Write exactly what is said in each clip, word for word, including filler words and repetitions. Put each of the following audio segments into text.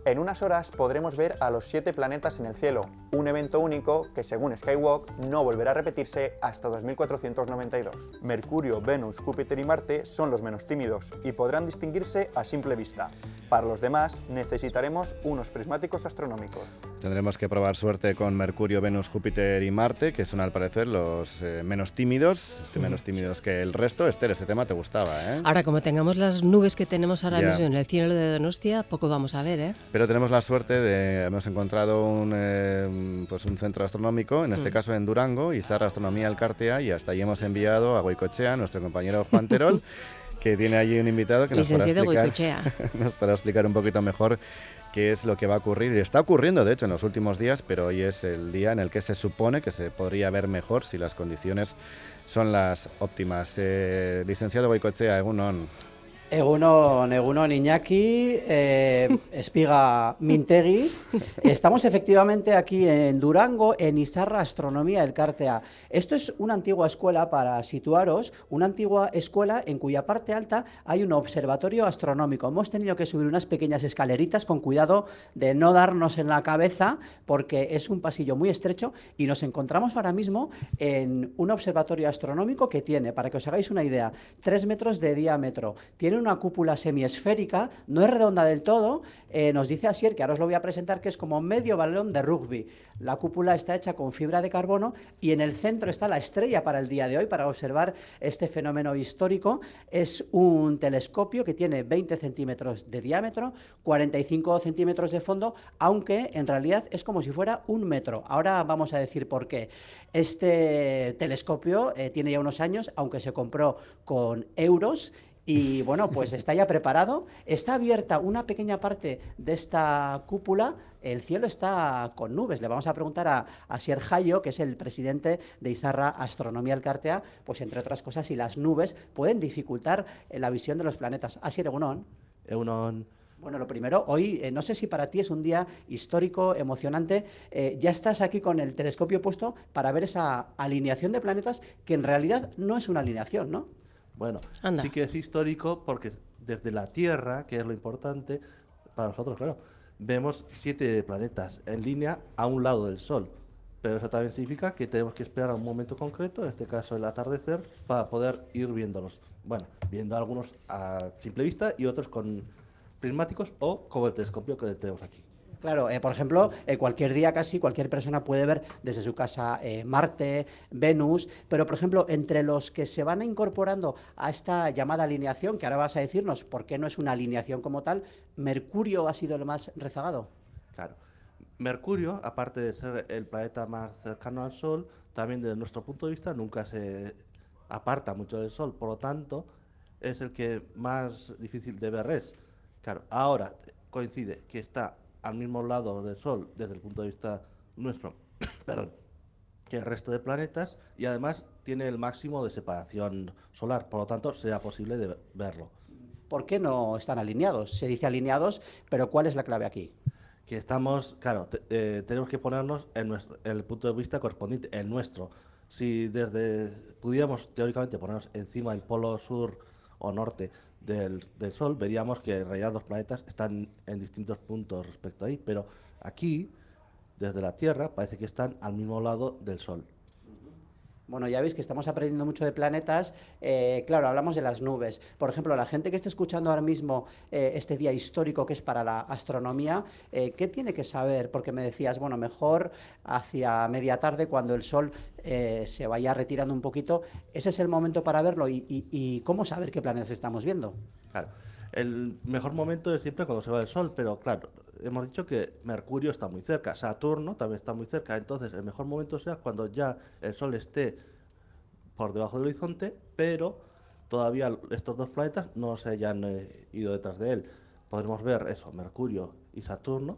En unas horas podremos ver a los siete planetas en el cielo, un evento único que, según Skywalk, no volverá a repetirse hasta dos mil cuatrocientos noventa y dos. Mercurio, Venus, Júpiter y Marte son los menos tímidos y podrán distinguirse a simple vista. Para los demás necesitaremos unos prismáticos astronómicos. Tendremos que probar suerte con Mercurio, Venus, Júpiter y Marte, que son al parecer los eh, menos tímidos, menos tímidos que el resto. Esther, este tema te gustaba, ¿eh? Ahora, como tengamos las nubes que tenemos ahora Ya. mismo en el cielo de Donostia, poco vamos a ver, ¿eh? Pero tenemos la suerte de, hemos encontrado un, eh, pues un centro astronómico, en este Mm. caso en Durango, Izarra Astronomía Elkartea, y hasta allí hemos enviado a Goicoechea, nuestro compañero Juan Terol, que tiene allí un invitado que nos podrá, Licenciado explicar, Goicoechea. nos podrá explicar un poquito mejor qué es lo que va a ocurrir. Y está ocurriendo, de hecho, en los últimos días, pero hoy es el día en el que se supone que se podría ver mejor si las condiciones son las óptimas. Eh, licenciado Goicoechea, egunon. Egunon, Egunon Iñaki, eh, Espiga Mintegi. Estamos efectivamente aquí en Durango, en Izarra Astronomía Elkartea. Esto es una antigua escuela, para situaros, una antigua escuela en cuya parte alta hay un observatorio astronómico. Hemos tenido que subir unas pequeñas escaleritas con cuidado de no darnos en la cabeza, porque es un pasillo muy estrecho, y nos encontramos ahora mismo en un observatorio astronómico que tiene, para que os hagáis una idea, tres metros de diámetro. Tiene una cúpula semiesférica, no es redonda del todo, eh, nos dice Asier, que ahora os lo voy a presentar, que es como medio balón de rugby. La cúpula está hecha con fibra de carbono y en el centro está la estrella para el día de hoy, para observar este fenómeno histórico. Es un telescopio que tiene veinte centímetros de diámetro, cuarenta y cinco centímetros de fondo, aunque en realidad es como si fuera un metro. Ahora vamos a decir por qué. Este telescopio eh, tiene ya unos años, aunque se compró con euros. Y bueno, pues está ya preparado, está abierta una pequeña parte de esta cúpula, el cielo está con nubes. Le vamos a preguntar a, a Sier Jayo, que es el presidente de Izarra Astronomía Elkartea, pues entre otras cosas, si las nubes pueden dificultar eh, la visión de los planetas. Asier, egunon. Egunon. Bueno, lo primero, hoy, eh, no sé si para ti es un día histórico, emocionante, eh, ya estás aquí con el telescopio puesto para ver esa alineación de planetas, que en realidad no es una alineación, ¿no? Bueno, Anda. sí que es histórico porque desde la Tierra, que es lo importante para nosotros, claro, vemos siete planetas en línea a un lado del Sol. Pero eso también significa que tenemos que esperar a un momento concreto, en este caso el atardecer, para poder ir viéndolos. Bueno, viendo algunos a simple vista y otros con prismáticos o como el telescopio que tenemos aquí. Claro, eh, por ejemplo, eh, cualquier día casi cualquier persona puede ver desde su casa eh, Marte, Venus, pero por ejemplo, entre los que se van incorporando a esta llamada alineación, que ahora vas a decirnos por qué no es una alineación como tal, Mercurio ha sido el más rezagado. Claro. Mercurio, aparte de ser el planeta más cercano al Sol, también desde nuestro punto de vista nunca se aparta mucho del Sol, por lo tanto, es el que más difícil de ver es. Claro, ahora coincide que está al mismo lado del Sol desde el punto de vista nuestro, perdón, que el resto de planetas, y además tiene el máximo de separación solar, por lo tanto será posible de verlo. ¿Por qué no están alineados? Se dice alineados, pero ¿cuál es la clave aquí? Que estamos, claro, te, eh, tenemos que ponernos en, nuestro, en el punto de vista correspondiente, el nuestro. Si desde pudiéramos teóricamente ponernos encima del polo sur o norte Del, del Sol, veríamos que en realidad los planetas están en distintos puntos respecto a ahí, pero aquí, desde la Tierra, parece que están al mismo lado del Sol. Bueno, ya veis que estamos aprendiendo mucho de planetas. Eh, claro, hablamos de las nubes. Por ejemplo, la gente que esté escuchando ahora mismo eh, este día histórico que es para la astronomía, eh, ¿qué tiene que saber? Porque me decías, bueno, mejor hacia media tarde, cuando el Sol eh, se vaya retirando un poquito, ese es el momento para verlo. ¿Y, y, y cómo saber qué planetas estamos viendo? Claro, el mejor momento es siempre cuando se va el Sol, pero claro, hemos dicho que Mercurio está muy cerca, Saturno también está muy cerca, entonces el mejor momento será cuando ya el Sol esté por debajo del horizonte, pero todavía estos dos planetas no se hayan eh, ido detrás de él. Podremos ver eso, Mercurio y Saturno,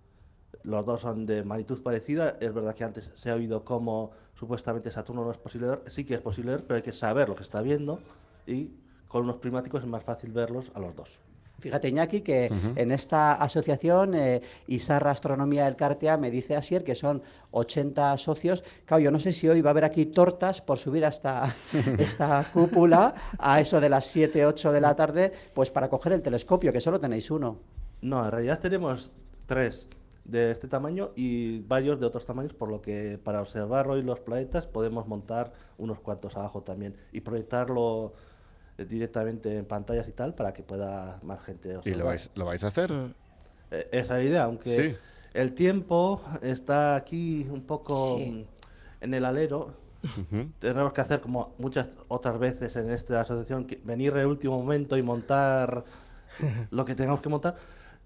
los dos son de magnitud parecida. Es verdad que antes se ha oído cómo supuestamente Saturno no es posible ver, sí que es posible ver, pero hay que saber lo que está viendo, y con unos prismáticos es más fácil verlos a los dos. Fíjate, Iñaki, que Uh-huh. en esta asociación, eh, Izarra Astronomía Elkartea, me dice Asier que son ochenta socios. Claro, yo no sé si hoy va a haber aquí tortas por subir hasta esta cúpula a eso de las siete, ocho de la tarde, pues para coger el telescopio, que solo tenéis uno. No, en realidad tenemos tres de este tamaño y varios de otros tamaños, por lo que para observar hoy los planetas podemos montar unos cuantos abajo también y proyectarlo eh, directamente en pantallas y tal para que pueda más gente observar. ¿Y lo vais, lo vais a hacer? Eh, esa es la idea, aunque Sí. el tiempo está aquí un poco Sí. mm, en el alero. Ujú. Tenemos que hacer como muchas otras veces en esta asociación, que venir en el último momento y montar lo que tengamos que montar.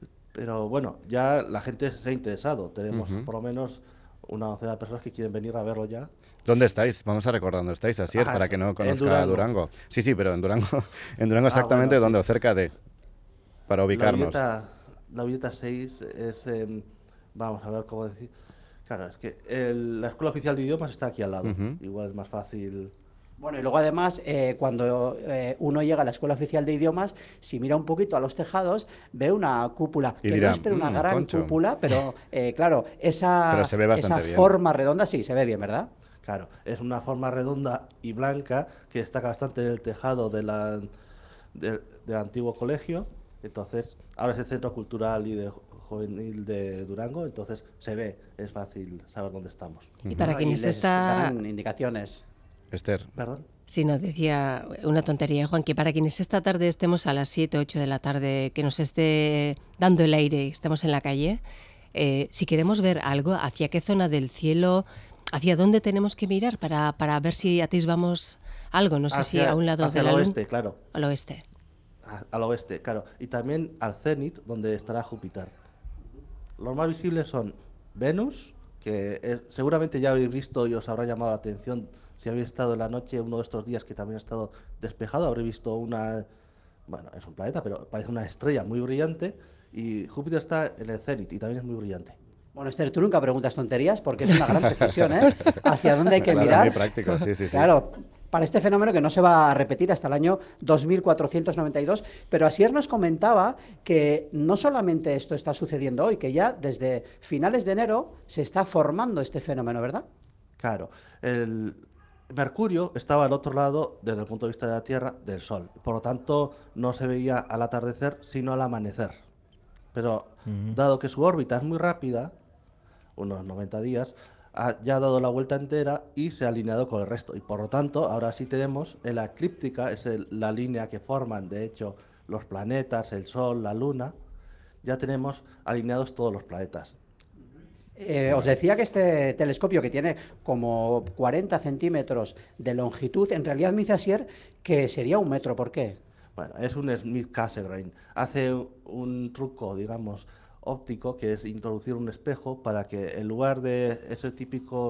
Pero bueno, ya la gente se ha interesado. Tenemos Ujú. por lo menos una docena de personas que quieren venir a verlo ya. ¿Dónde estáis? Vamos a recordar dónde estáis, Asier, Ah, para que no en conozca Durango. Durango. Sí, sí, pero en Durango, en Durango Ah, exactamente bueno, sí. dónde, o cerca de, para La ubicarnos. Villeta, la Villeta seis es en... Vamos a ver cómo decir... Claro, es que el- la Escuela Oficial de Idiomas está aquí al lado. Ujú. Igual es más fácil... Bueno, y luego además, eh, cuando eh, uno llega a la Escuela Oficial de Idiomas, si mira un poquito a los tejados, ve una cúpula, Y que dirá, no es pero una "Mm, gran concho". cúpula, pero eh, claro, esa, Pero se ve bastante esa bien. forma redonda sí, se ve bien, ¿verdad? Claro, es una forma redonda y blanca que destaca bastante en el tejado de la, de- del antiguo colegio. Entonces, ahora es el Centro Cultural y de Juvenil de Durango, entonces se ve, es fácil saber dónde estamos. Y para Bueno, quienes les está... darán indicaciones. Esther, ¿Perdón? Sí, nos decía una tontería, Juan, que para quienes esta tarde estemos a las siete, ocho de la tarde, que nos esté dando el aire y estemos en la calle, eh, si queremos ver algo, ¿hacia qué zona del cielo, hacia dónde tenemos que mirar para, para ver si atisbamos algo? No sé si Hacia- a un lado hacia de la el luna. oeste, claro. Al oeste. A- Al oeste, claro. Y también al cenit, donde estará Júpiter. Los más visibles son Venus, que eh, seguramente ya habéis visto y os habrá llamado la atención si habéis estado en la noche uno de estos días que también ha estado despejado, habréis visto una, bueno, es un planeta, pero parece una estrella muy brillante, y Júpiter está en el cenit y también es muy brillante. Bueno, Esther, tú nunca preguntas tonterías porque es una gran precisión, ¿eh? Hacia dónde hay que claro, mirar. muy práctico, sí, sí, sí. Claro, para este fenómeno que no se va a repetir hasta el año dos mil cuatrocientos noventa y dos, pero Asier nos comentaba que no solamente esto está sucediendo hoy, que ya desde finales de enero se está formando este fenómeno, ¿verdad? Claro, el Mercurio estaba al otro lado, desde el punto de vista de la Tierra, del Sol. Por lo tanto, no se veía al atardecer, sino al amanecer. Pero, dado que su órbita es muy rápida, unos noventa días, ha ya dado la vuelta entera y se ha alineado con el resto. Y por lo tanto, ahora sí tenemos en la eclíptica, es el- la línea que forman, de hecho, los planetas, el Sol, la Luna, ya tenemos alineados todos los planetas. Eh, os decía que este telescopio, que tiene como cuarenta centímetros de longitud, en realidad me dice Asier que sería un metro. ¿Por qué? Bueno, es un Smith Cassegrain. Hace un truco, digamos, óptico, que es introducir un espejo para que en lugar de ese típico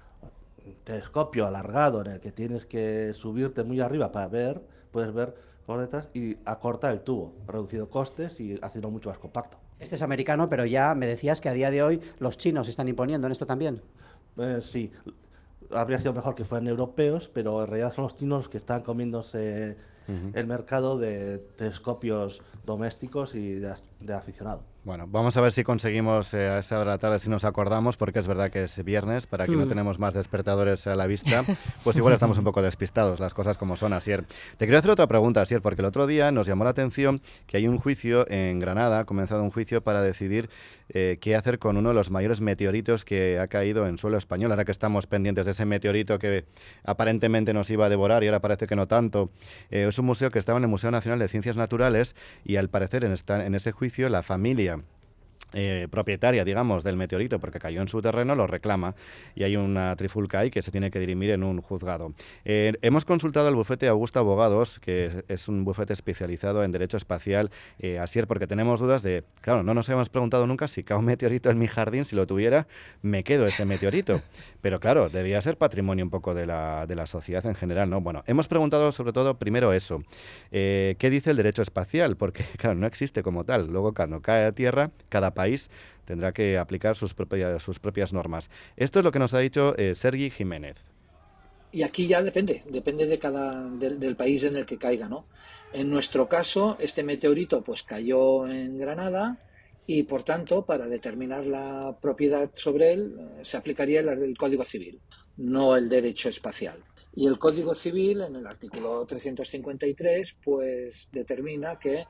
telescopio alargado en el que tienes que subirte muy arriba para ver, puedes ver por detrás y acorta el tubo, reduciendo costes y haciendo mucho más compacto. Este es americano, pero ya me decías que a día de hoy los chinos se están imponiendo en esto también. Eh, sí, habría sido mejor que fueran europeos, pero en realidad son los chinos los que están comiéndose el mercado de telescopios domésticos y de, as- de aficionado. bueno, vamos a ver si conseguimos eh, a esa hora de la tarde, si nos acordamos, porque es verdad que es viernes, para que no Mm. tenemos más despertadores a la vista, pues igual estamos un poco despistados, las cosas como son, Asier. Te quiero hacer otra pregunta, Asier, porque el otro día nos llamó la atención que hay un juicio en Granada, ha comenzado un juicio para decidir eh, qué hacer con uno de los mayores meteoritos que ha caído en suelo español, ahora que estamos pendientes de ese meteorito que aparentemente nos iba a devorar y ahora parece que no tanto. Eh, es un museo que estaba en el Museo Nacional de Ciencias Naturales y al parecer en, esta, en ese juicio la familia Eh, propietaria, digamos, del meteorito, porque cayó en su terreno, lo reclama y hay una trifulca ahí que se tiene que dirimir en un juzgado. Eh, hemos consultado al bufete Augusto Abogados, que es un bufete especializado en derecho espacial, eh, Asier, porque tenemos dudas de, claro, no nos hemos preguntado nunca si cae un meteorito en mi jardín, si lo tuviera, me quedo ese meteorito. Pero claro, debía ser patrimonio un poco de la, de la sociedad en general, ¿no? Bueno, hemos preguntado sobre todo primero eso, eh, ¿qué dice el derecho espacial? Porque, claro, no existe como tal. Luego, cuando cae a tierra, cada país tendrá que aplicar sus propias, sus propias normas. Esto es lo que nos ha dicho eh, Sergi Jiménez. Y aquí ya depende, depende de cada, del, del país en el que caiga, ¿no? En nuestro caso, este meteorito pues cayó en Granada y, por tanto, para determinar la propiedad sobre él eh, se aplicaría el, el Código Civil, no el derecho espacial. Y el Código Civil, en el artículo trescientos cincuenta y tres, pues determina que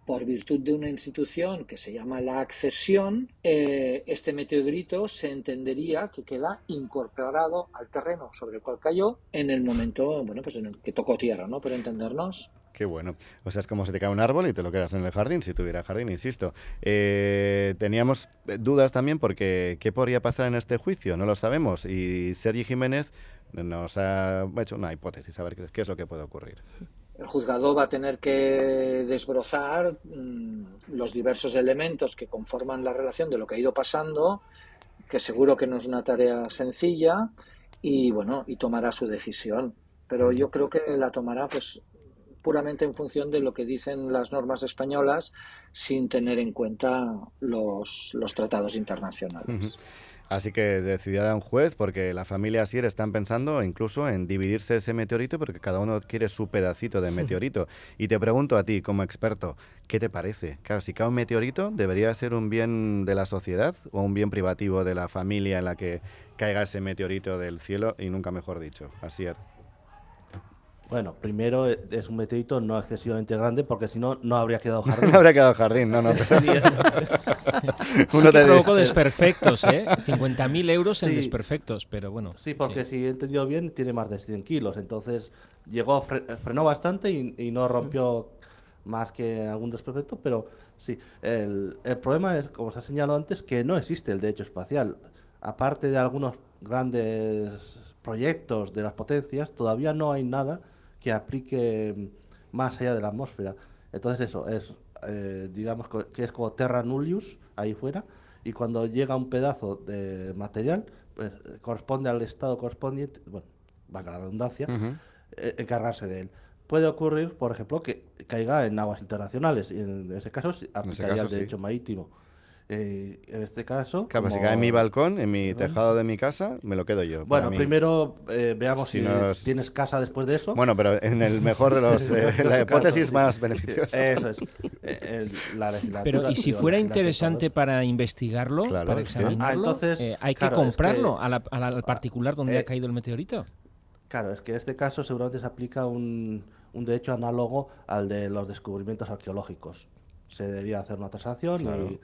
por virtud de una institución que se llama la accesión, eh, este meteorito se entendería que queda incorporado al terreno sobre el cual cayó en el momento, bueno, pues en el que tocó tierra, ¿no? Por entendernos. Qué bueno. O sea, es como si te cae un árbol y te lo quedas en el jardín, si tuviera jardín, insisto. Eh, teníamos dudas también porque ¿qué podría pasar en este juicio? No lo sabemos. Y Sergi Jiménez nos ha hecho una hipótesis, a ver qué, qué es lo que puede ocurrir. El juzgado va a tener que desbrozar mmm, los diversos elementos que conforman la relación de lo que ha ido pasando, que seguro que no es una tarea sencilla, y bueno, y tomará su decisión. Pero yo creo que la tomará pues puramente en función de lo que dicen las normas españolas, sin tener en cuenta los, los tratados internacionales. Uh-huh. Así que decidirá un juez, porque la familia Asier están pensando incluso en dividirse ese meteorito, porque cada uno quiere su pedacito de meteorito. Y te pregunto a ti, como experto, ¿qué te parece? Claro, si cae un meteorito, ¿debería ser un bien de la sociedad o un bien privativo de la familia en la que caiga ese meteorito del cielo? Y nunca mejor dicho, Asier. Bueno, primero es un meteorito no excesivamente grande, porque si no, no habría quedado jardín. No habría quedado jardín, no, no. Pero... sí que provocó desperfectos, ¿eh? cincuenta mil euros sí. en desperfectos, pero bueno. Sí, porque sí. si he entendido bien, tiene más de cien kilos, entonces llegó, fre frenó bastante y, y no rompió más que algún desperfecto, pero sí. El, el problema es, como se ha señalado antes, que no existe el derecho espacial. Aparte de algunos grandes proyectos de las potencias, todavía no hay nada que aplique más allá de la atmósfera. Entonces eso, es eh, digamos que es como terra nullius, ahí fuera, y cuando llega un pedazo de material, pues corresponde al estado correspondiente, bueno, valga la redundancia, uh-huh. eh, encargarse de él. Puede ocurrir, por ejemplo, que caiga en aguas internacionales, y en ese caso aplicaría el derecho sí. marítimo. Eh, en este caso... Claro, como... si cae en mi balcón, en mi tejado de mi casa, me lo quedo yo. Bueno, primero eh, veamos si, si nos... tienes casa después de eso. Bueno, pero en el mejor de los... Eh, la hipótesis caso, más sí. beneficiosa. Eso es. Eh, el, la legislatura... Pero, ¿y si fuera interesante para investigarlo, claro, para examinarlo, ah, entonces, eh, hay claro, que comprarlo es que, a la, a la, al particular donde eh, ha caído el meteorito? Claro, es que en este caso seguramente se aplica un, un derecho análogo al de los descubrimientos arqueológicos. Se debería hacer una tasación claro. y...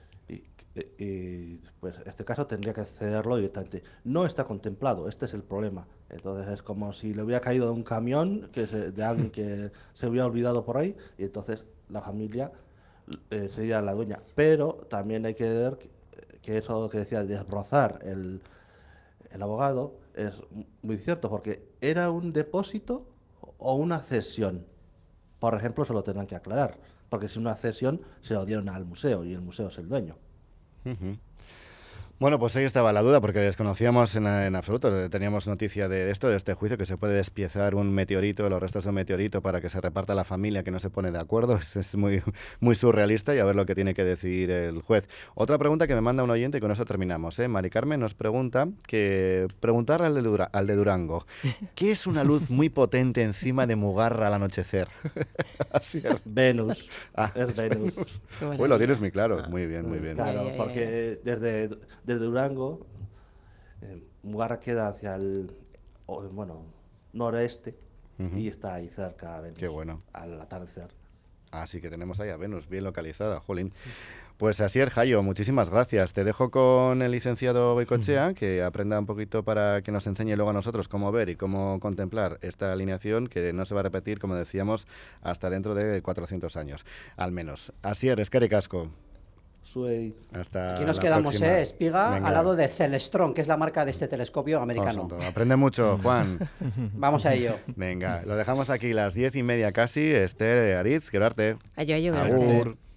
y pues en este caso tendría que cederlo directamente. No está contemplado, este es el problema. Entonces es como si le hubiera caído de un camión que se, de alguien que se hubiera olvidado por ahí, y entonces la familia eh, sería la dueña. Pero también hay que ver que, que eso que decía, desbrozar el, el abogado, es muy cierto, porque era un depósito o una cesión. Por ejemplo, se lo tendrán que aclarar, porque si una cesión se lo dieron al museo y el museo es el dueño. Uh-huh. Bueno, pues ahí estaba la duda, porque desconocíamos en, en absoluto, teníamos noticia de esto, de este juicio, que se puede despiezar un meteorito, los restos de un meteorito, para que se reparta a la familia que no se pone de acuerdo. Es, es muy, muy surrealista, y a ver lo que tiene que decidir el juez. Otra pregunta que me manda un oyente, y con eso terminamos, ¿eh? Mari Carmen nos pregunta, que preguntarle al de, Dura, al de Durango, ¿qué es una luz muy potente encima de Mugarra al anochecer? Así es. Venus. Ah, es Venus. Bueno, lo tienes muy claro, muy bien, muy bien. Claro, yeah, yeah, porque yeah. desde... Desde Durango, eh, Mugarra queda hacia el o, bueno, noreste uh-huh. y está ahí cerca a Venus. Qué bueno. Al atardecer. Así que tenemos ahí a Venus, bien localizada, jolín. Pues Asier Jayo, muchísimas gracias. Te dejo con el licenciado Boicochea, uh-huh. que aprenda un poquito para que nos enseñe luego a nosotros cómo ver y cómo contemplar esta alineación, que no se va a repetir, como decíamos, hasta dentro de cuatrocientos años, al menos. Asier, eskerrik asko. Suey. Hasta Aquí nos la quedamos, próxima. ¿eh? Espiga, Venga. Al lado de Celestron, que es la marca de este telescopio americano. Oh, aprende mucho, Juan. Vamos a ello. Venga, lo dejamos aquí, las diez y media casi. Esther, Aritz, Gerarte. Ayo, ayo, Agur.